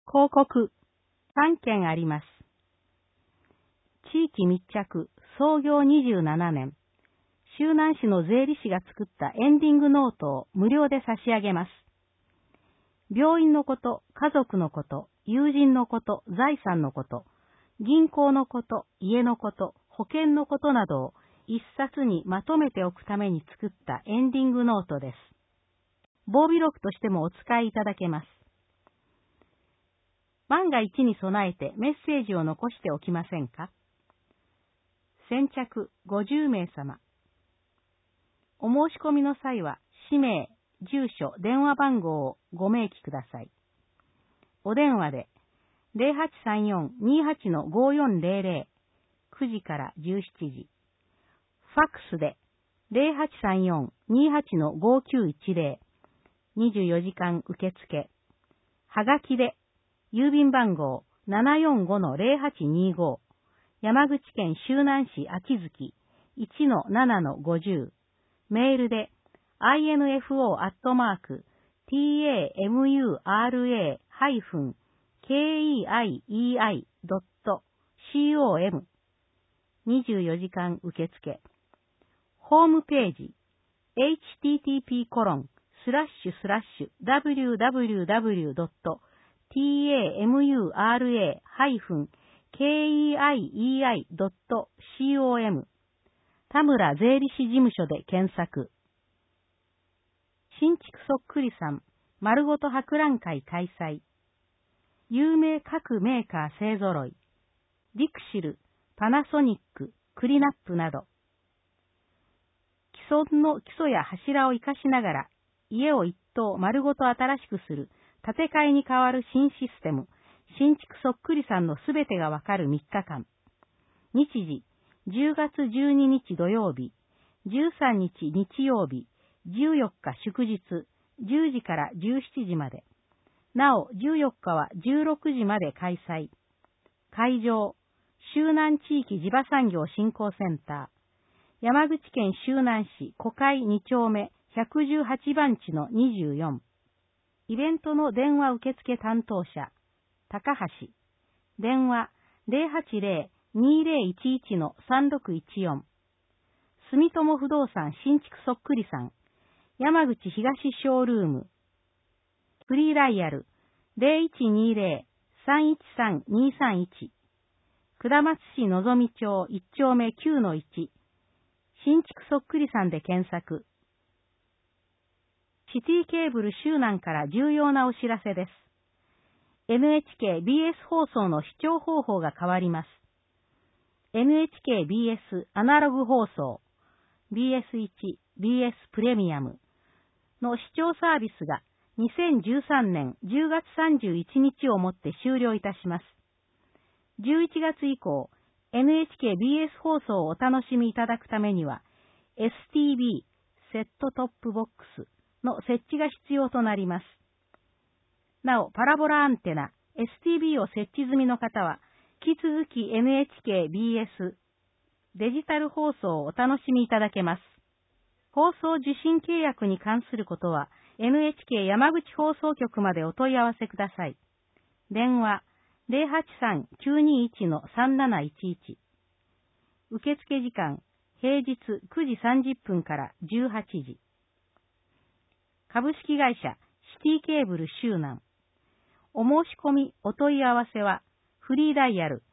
広告3件あります。地域密着創業27年。周南市の税理士が作ったエンディングノートを無料で差し上げます。病院のこと、家族のこと、友人のこと、財産のこと、銀行のこと、家のこと、保険のことなどを一冊にまとめておくために作ったエンディングノートです。防備録としてもお使いいただけます。万が一に備えてメッセージを残しておきませんか？先着50名様。お申し込みの際は、氏名、住所、電話番号をご明記ください。お電話で、0834-28-5400、9時から17時。ファックスで、0834-28-5910、24時間受付。はがきで、郵便番号 745-0825、山口県周南市秋月 1-7-50、メールで info@tamura-keii.com 24時間受付。ホームページ http://www.tamura-keii.com 田村税理士事務所で検索。新築そっくりさん丸ごと博覧会開催。有名各メーカー勢揃い。ディクシル、パナソニック、クリナップなど。既存の基礎や柱を活かしながら、家を一棟丸ごと新しくする、建て替えに代わる新システム、新築そっくりさんのすべてがわかる3日間。日時、10月12日土曜日、13日日曜日、14日祝日、10時から17時まで。なお、14日は16時まで開催。会場、周南地域地場産業振興センター。山口県周南市小海2丁目118番地の24。イベントの電話受付担当者、高橋。電話080-2011-3614。住友不動産新築そっくりさん。山口東ショールーム。フリーダイヤル0120-313-231。下松市のぞみ町1丁目9-1。新築そっくりさんで検索。シティケーブル周南から重要なお知らせです。NHK-BS 放送の視聴方法が変わります。NHK-BS アナログ放送、BS1、BS プレミアムの視聴サービスが2013年10月31日をもって終了いたします。11月以降、NHK-BS 放送をお楽しみいただくためには、STB セットトップボックスの設置が必要となります。なお、パラボラアンテナ STB を設置済みの方は、引き続き NHK-BS デジタル放送をお楽しみいただけます。放送受信契約に関することは、NHK 山口放送局までお問い合わせください。電話083-921-3711。受付時間、平日9時30分から18時。株式会社シティケーブル周南。お申し込み、お問い合わせは、フリーダイヤル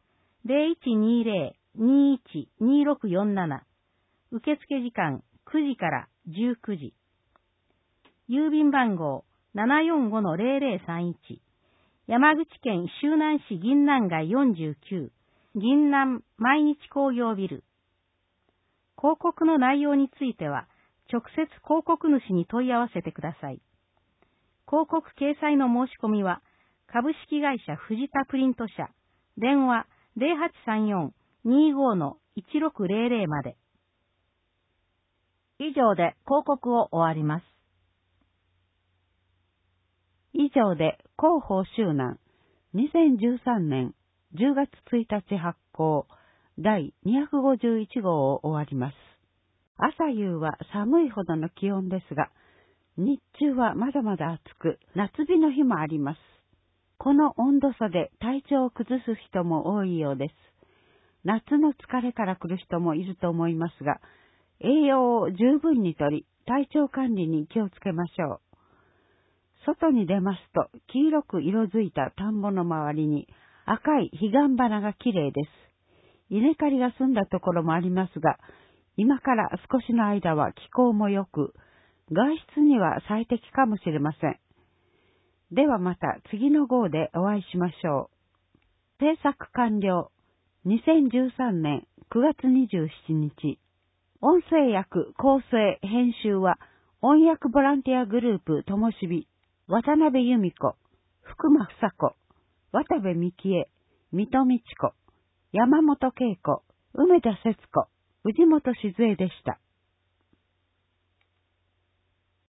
0120-21-2647。受付時間9時から19時。郵便番号745-0031。山口県周南市銀南街49、銀南毎日工業ビル。広告の内容については、直接広告主に問い合わせてください。広告掲載の申し込みは、株式会社藤田プリント社、電話0834-25-1600まで。以上で広告を終わります。以上で広報周南2013年10月1日発行第251号を終わります。朝夕は寒いほどの気温ですが、日中はまだまだ暑く夏日の日もあります。 この温度差で体調を崩す人も多いようです。夏の疲れから来る人もいると思いますが、栄養を十分にとり、体調管理に気をつけましょう。外に出ますと、黄色く色づいた田んぼの周りに赤い彼岸花がきれいです。稲刈りが済んだところもありますが、今から少しの間は気候も良く、外出には最適かもしれません。ではまた次の号でお会いしましょう。制作完了。2013年9月27日。音声訳、構成、編集は、音訳ボランティアグループともしび、渡辺由美子、福間房子、渡部美希恵、水戸美智子、山本恵子、梅田節子、藤本静江でした。